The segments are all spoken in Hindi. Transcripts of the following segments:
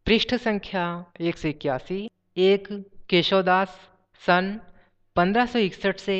पृष्ठ संख्या 181। एक केशवदास, सन 1561 से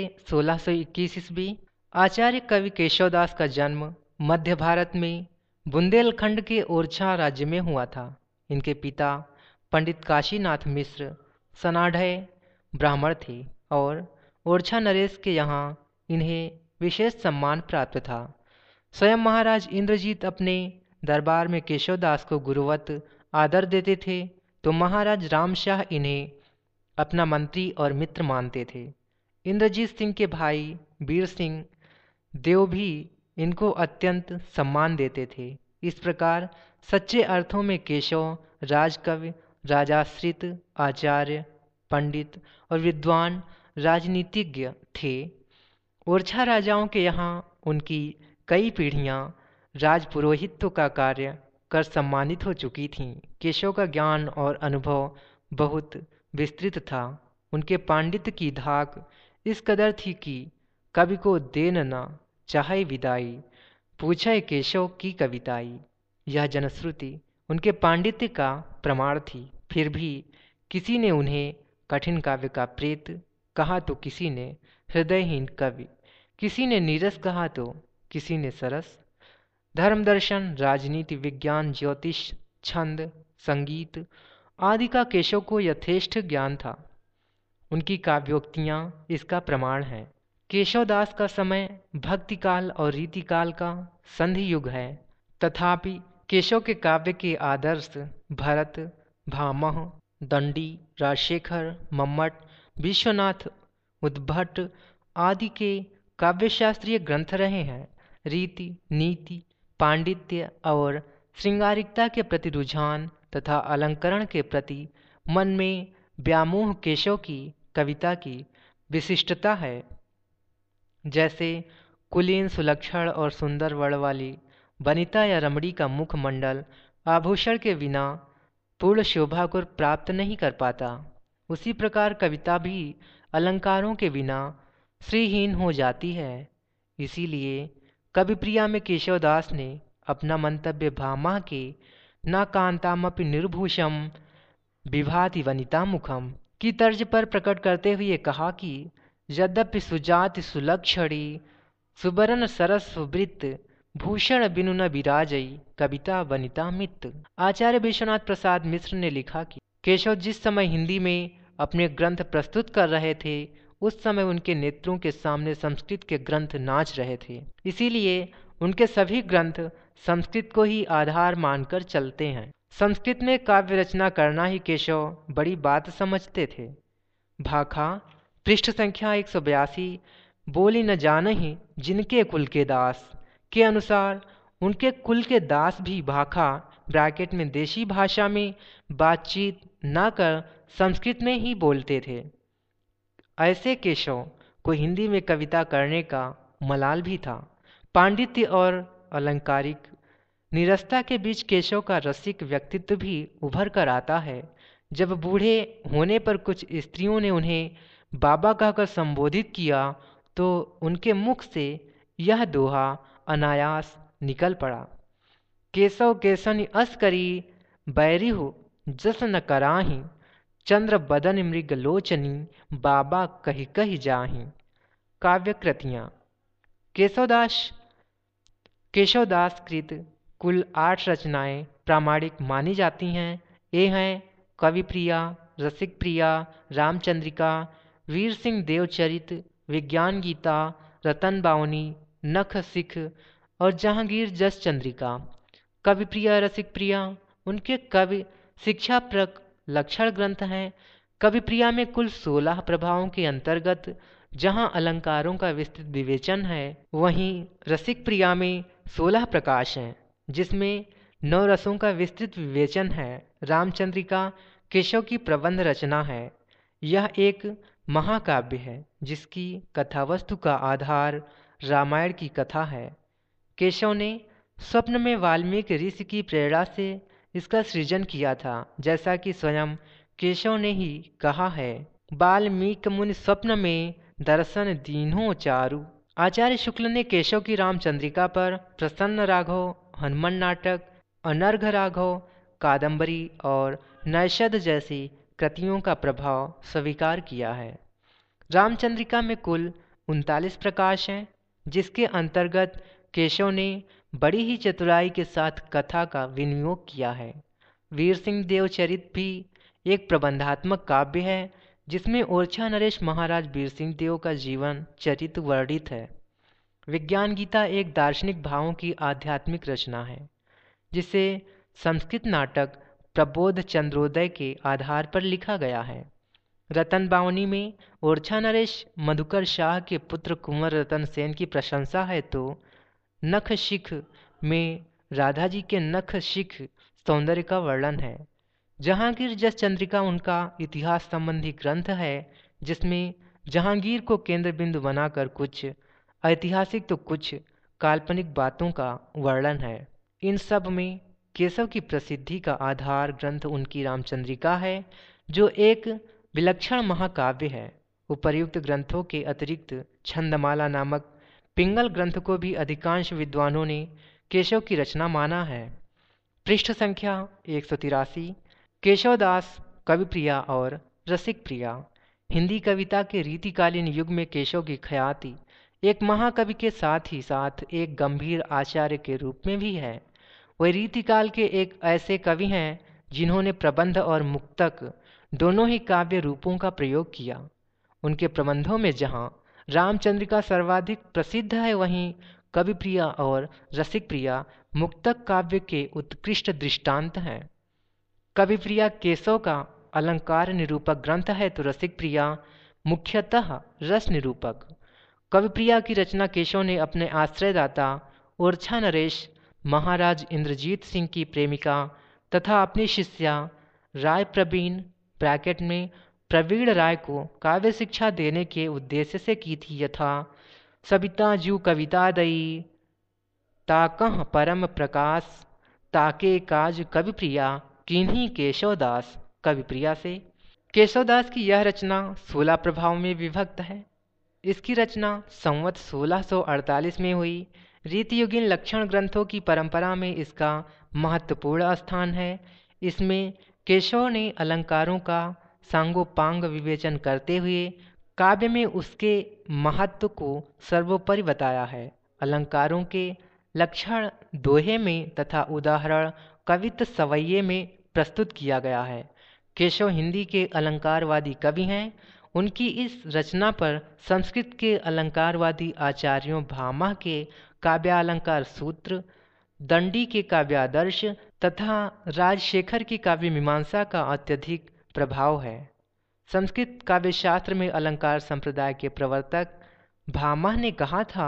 1621 ईस्वी। आचार्य कवि केशवदास का जन्म मध्य भारत में बुंदेलखंड के ओरछा राज्य में हुआ था। इनके पिता पंडित काशीनाथ मिश्र सनाढ़य ब्राह्मण थे और ओरछा नरेश के यहाँ इन्हें विशेष सम्मान प्राप्त था। स्वयं महाराज इंद्रजीत अपने दरबार में केशवदास को गुरुवत आदर देते थे, तो महाराज रामशाह इन्हें अपना मंत्री और मित्र मानते थे। इंद्रजीत सिंह के भाई वीर सिंह देव भी इनको अत्यंत सम्मान देते थे। इस प्रकार सच्चे अर्थों में केशव राजकवि, राजाश्रित, आचार्य, पंडित और विद्वान राजनीतिज्ञ थे। ओरछा राजाओं के यहाँ उनकी कई पीढ़ियाँ राजपुरोहित्व का कार्य कर सम्मानित हो चुकी थीं। केशव का ज्ञान और अनुभव बहुत विस्तृत था। उनके पांडित्य की धाक इस कदर थी कि कवि को देन न चाहे विदाई, पूछे केशव की कविताई। यह जनश्रुति उनके पांडित्य का प्रमाण थी। फिर भी किसी ने उन्हें कठिन काव्य का प्रेत कहा तो किसी ने हृदयहीन कवि, किसी ने नीरस कहा तो किसी ने सरस। धर्म दर्शन, राजनीति, विज्ञान, ज्योतिष, छंद, संगीत आदि का केशव को यथेष्ट ज्ञान था। उनकी काव्योक्तियाँ इसका प्रमाण है। केशवदास का समय भक्तिकाल और रीतिकाल का संधि युग है, तथापि केशव के काव्य के आदर्श भरत, भामह, दंडी, राजशेखर, मम्मट, विश्वनाथ, उद्भट आदि के काव्यशास्त्रीय ग्रंथ रहे हैं। रीति, नीति, पांडित्य और श्रृंगारिकता के प्रति रुझान तथा अलंकरण के प्रति मन में व्यामोह केशव की कविता की विशिष्टता है। जैसे कुलीन, सुलक्षण और सुंदर वर्ण वाली वनिता या रमणी का मुखमंडल आभूषण के बिना पूर्ण शोभा को प्राप्त नहीं कर पाता, उसी प्रकार कविता भी अलंकारों के बिना श्रीहीन हो जाती है। इसीलिए कविप्रिया में केशवदास ने अपना मंतव्य भामा के न कांतामपि निर्भूषम विभाति वनिता मुखम की तर्ज पर प्रकट करते हुए कहा कि यद्यपि सुजाति सुलक्षणी सुबरन सरस सुवृत्त भूषण बिनु न विराजई कविता वनिता मित। आचार्य विश्वनाथ प्रसाद मिश्र ने लिखा कि केशव जिस समय हिंदी में अपने ग्रंथ प्रस्तुत कर रहे थे, उस समय उनके नेत्रों के सामने संस्कृत के ग्रंथ नाच रहे थे। इसीलिए उनके सभी ग्रंथ संस्कृत को ही आधार मानकर चलते हैं। संस्कृत में काव्य रचना करना ही केशव बड़ी बात समझते थे। भाखा, पृष्ठ संख्या 182। बोली न जानहि जिनके कुल के दास के अनुसार उनके कुल के दास भी भाखा ब्रैकेट में देशी भाषा में बातचीत न कर संस्कृत में ही बोलते थे। ऐसे केशव को हिंदी में कविता करने का मलाल भी था। पांडित्य और अलंकारिक निरस्ता के बीच केशव का रसिक व्यक्तित्व भी उभर कर आता है। जब बूढ़े होने पर कुछ स्त्रियों ने उन्हें बाबा कहकर संबोधित किया तो उनके मुख से यह दोहा अनायास निकल पड़ा। केशव केसनि अस करी बैरी हो जस न कराही, चंद्र बदन मृग लोचनी बाबा कही कही जाही। काव्य कृतियाँ। केशवदास कृत कुल 8 रचनाएं प्रामाणिक मानी जाती हैं। ये हैं कविप्रिया, रसिक प्रिया, रामचंद्रिका, वीर सिंह देवचरित, विज्ञान गीता, रतन बावनी, नख सिख और जहांगीर जस चंद्रिका। कविप्रिया, रसिक प्रिया उनके कवि शिक्षाप्रक लक्षण ग्रंथ हैं। कविप्रिया में कुल 16 प्रभावों के अंतर्गत जहां अलंकारों का विस्तृत विवेचन है, वहीं रसिक प्रिया में 16 प्रकाश हैं, जिसमें 9 रसों का विस्तृत विवेचन है। रामचंद्रिका केशव की प्रबंध रचना है। यह एक महाकाव्य है जिसकी कथावस्तु का आधार रामायण की कथा है। केशव ने स्वप्न में वाल्मीकि ऋषि की प्रेरणा से इसका सृजन किया था, जैसा कि स्वयं केशव ने ही कहा है, वाल्मीकि मुनि स्वप्न में दर्शन दीन्हो चारु। आचार्य शुक्ल ने केशव की रामचंद्रिका पर प्रसन्न राघव, हनुमान नाटक, अनर्घ राघव, कादंबरी और नैषध जैसी कृतियों का प्रभाव स्वीकार किया है। रामचंद्रिका में कुल 39 प्रकाश हैं, जिसके अंतर्गत केशव ने बड़ी ही चतुराई के साथ कथा का विनियोग किया है। वीर सिंह देव चरित भी एक प्रबंधात्मक काव्य है, जिसमें ओरछा नरेश महाराज वीर सिंह देव का जीवन चरित्र वर्णित है। विज्ञान गीता एक दार्शनिक भावों की आध्यात्मिक रचना है, जिसे संस्कृत नाटक प्रबोध चंद्रोदय के आधार पर लिखा गया है। रतन बावनी में ओरछा नरेश मधुकर शाह के पुत्र कुंवर रतन सेन की प्रशंसा है, तो नख शिख में राधा जी के नख शिख सौंदर्य का वर्णन है। जहांगीर जस चंद्रिका उनका इतिहास संबंधी ग्रंथ है, जिसमें जहांगीर को केंद्र बिंदु बनाकर कुछ ऐतिहासिक तो कुछ काल्पनिक बातों का वर्णन है। इन सब में केशव की प्रसिद्धि का आधार ग्रंथ उनकी रामचंद्रिका है, जो एक विलक्षण महाकाव्य है। उपर्युक्त ग्रंथों के अतिरिक्त छंदमाला नामक पिंगल ग्रंथ को भी अधिकांश विद्वानों ने केशव की रचना माना है। पृष्ठ संख्या 183। केशवदास कविप्रिया और रसिक प्रिया। हिंदी कविता के रीतिकालीन युग में केशव की ख्याति एक महाकवि के साथ ही साथ एक गंभीर आचार्य के रूप में भी है। वह रीतिकाल के एक ऐसे कवि हैं जिन्होंने प्रबंध और मुक्तक दोनों ही काव्य रूपों का प्रयोग किया। उनके प्रबंधों में जहाँ रामचंद्रिका सर्वाधिक प्रसिद्ध है, वहीं कविप्रिया और रसिक प्रिया मुक्तक काव्य के उत्कृष्ट दृष्टांत हैं। कविप्रिया केशव का अलंकार निरूपक ग्रंथ है, तो रसिक प्रिया मुख्यतः रस निरूपक। कविप्रिया की रचना केशव ने अपने आश्रयदाता ओरछा नरेश महाराज इंद्रजीत सिंह की प्रेमिका तथा अपनी शिष्या राय प्रवीण ब्रैकेट में प्रवीण राय को काव्य शिक्षा देने के उद्देश्य से की थी। यथा सबिता जू कविता दई ताकह परम प्रकाश ताके काज कविप्रिया किन्हीं केशवदास कविप्रिया से। केशवदास की यह रचना 16 प्रभाव में विभक्त है। इसकी रचना संवत 1648 में हुई। रीतियुगीन लक्षण ग्रंथों की परंपरा में इसका महत्वपूर्ण स्थान है। इसमें केशव ने अलंकारों का सांगोपांग विवेचन करते हुए काव्य में उसके महत्व को सर्वोपरि बताया है। अलंकारों के लक्षण दोहे में तथा उदाहरण कवित्त सवैये में प्रस्तुत किया गया है। केशव हिंदी के अलंकारवादी कवि हैं। उनकी इस रचना पर संस्कृत के अलंकारवादी आचार्यों भामा के काव्यालंकार सूत्र, दंडी के काव्यादर्श तथा राजशेखर की काव्य मीमांसा का अत्यधिक प्रभाव है। संस्कृत काव्यशास्त्र में अलंकार संप्रदाय के प्रवर्तक भामा ने कहा था,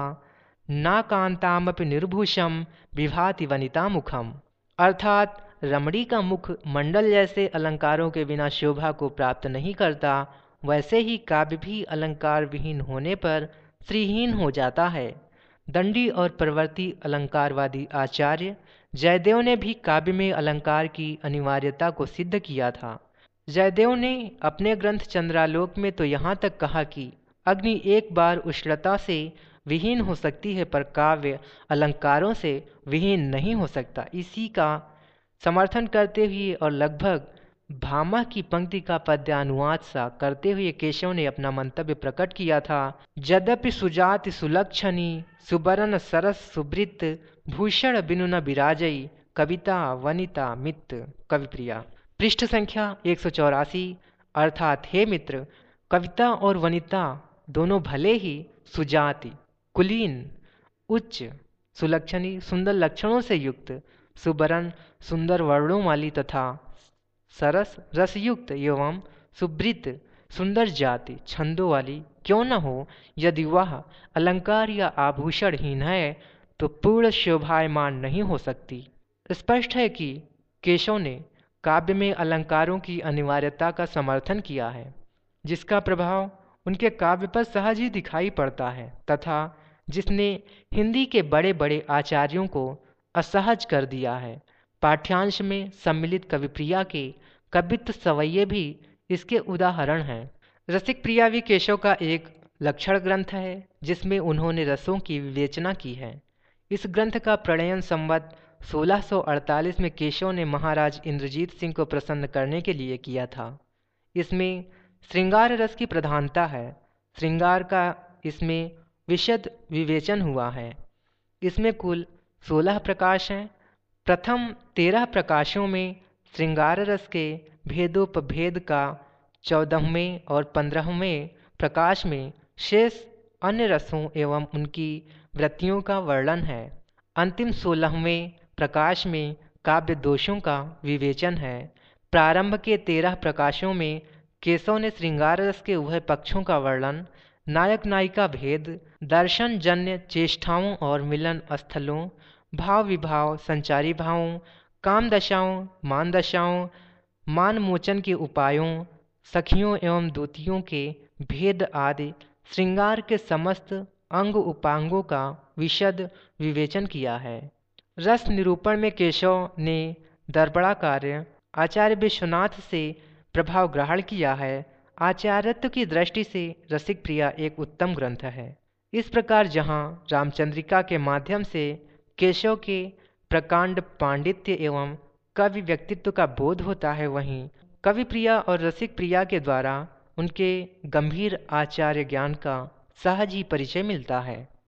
ना कांतामपि निर्भूषम विभाति वनिता मुखम, अर्थात रमणी का मुख मंडल जैसे अलंकारों के बिना शोभा को प्राप्त नहीं करता, वैसे ही काव्य भी अलंकार विहीन होने पर श्रीहीन हो जाता है। दंडी और प्रवर्ती अलंकारवादी आचार्य जयदेव ने भी काव्य में अलंकार की अनिवार्यता को सिद्ध किया था। जयदेव ने अपने ग्रंथ चंद्रालोक में तो यहाँ तक कहा कि अग्नि एक बार उष्णता से विहीन हो सकती है, पर काव्य अलंकारों से विहीन नहीं हो सकता। इसी का समर्थन करते हुए और लगभग भामा की पंक्ति का पद्यानुवाद सा करते हुए केशव ने अपना मंतव्य प्रकट किया था। यद्यपि सुजाति सुलक्षणी सुबरन सरस सुवृत भूषण बिनु न बिराजई कविता वनिता मित्र कविप्रिया। पृष्ठ संख्या 184। अर्थात हे मित्र, कविता और वनिता दोनों भले ही सुजाति कुलीन उच्च, सुलक्षणी सुंदर लक्षणों से युक्त, सुबरन सुंदर वर्णों वाली तथा सरस रसयुक्त एवं सुवृत सुंदर जाति छंदों वाली क्यों न हो, यदि वह अलंकार या आभूषणहीन है तो पूर्ण शोभायमान नहीं हो सकती। स्पष्ट है कि केशव ने काव्य में अलंकारों की अनिवार्यता का समर्थन किया है, जिसका प्रभाव उनके काव्य पर सहज ही दिखाई पड़ता है तथा जिसने हिंदी के बड़े बड़े आचार्यों को असहज कर दिया है। पाठ्यांश में सम्मिलित कविप्रिया के कवित्त सवैये भी इसके उदाहरण हैं। रसिक प्रिया भी केशव का एक लक्षण ग्रंथ है, जिसमें उन्होंने रसों की विवेचना की है। इस ग्रंथ का प्रणयन संवत 1648 में केशव ने महाराज इंद्रजीत सिंह को प्रसन्न करने के लिए किया था। इसमें श्रृंगार रस की प्रधानता है। श्रृंगार का इसमें विशद विवेचन हुआ है। इसमें कुल 16 प्रकाश हैं। प्रथम 13 प्रकाशों में श्रृंगार रस के भेदोपभेद का 14वें और 15वें प्रकाश में शेष अन्य रसों एवं उनकी वृत्तियों का वर्णन है। अंतिम 16वें प्रकाश में काव्य दोषों का विवेचन है। प्रारंभ के 13 प्रकाशों में केशव ने श्रृंगार रस के उभय पक्षों का वर्णन, नायक नायिका भेद, दर्शन जन्य चेष्टाओं और मिलन स्थलों, भाव विभाव, संचारी भावों, काम दशाओं, मान दशाओं, मान मोचन के उपायों, सखियों एवं दूतियों के भेद आदि श्रृंगार के समस्त अंग उपांगों का विशद विवेचन किया है। रस निरूपण में केशव ने दर्पणाचार्य आचार्य विश्वनाथ से प्रभाव ग्रहण किया है। आचार्यत्व की दृष्टि से रसिक प्रिया एक उत्तम ग्रंथ है। इस प्रकार जहाँ रामचंद्रिका के माध्यम से केशव के प्रकांड पांडित्य एवं कवि व्यक्तित्व का बोध होता है, वहीं कवि प्रिया और रसिक प्रिया के द्वारा उनके गंभीर आचार्य ज्ञान का सहज ही परिचय मिलता है।